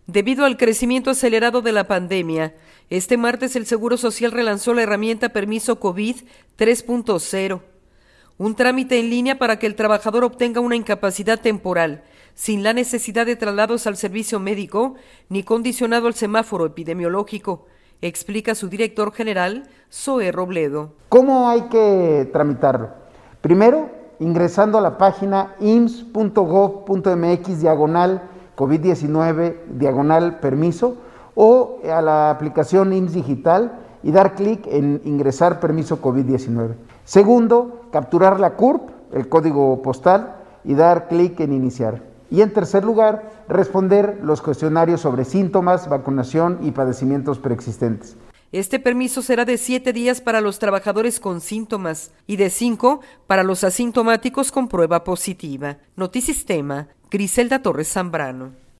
Debido al crecimiento acelerado de la pandemia, este martes el Seguro Social relanzó la herramienta Permiso COVID 3.0, un trámite en línea para que el trabajador obtenga una incapacidad temporal, sin la necesidad de traslados al servicio médico ni condicionado al semáforo epidemiológico, explica su director general, Zoe Robledo. ¿Cómo hay que tramitarlo? Primero, ingresando a la página ims.gov.mx/COVID-19/permiso o a la aplicación IMSS Digital y dar clic en ingresar permiso COVID-19. Segundo, capturar la CURP, el código postal, y dar clic en iniciar. Y en tercer lugar, responder los cuestionarios sobre síntomas, vacunación y padecimientos preexistentes. Este permiso será de 7 días para los trabajadores con síntomas y de 5 para los asintomáticos con prueba positiva. Notisistema, Griselda Torres Zambrano.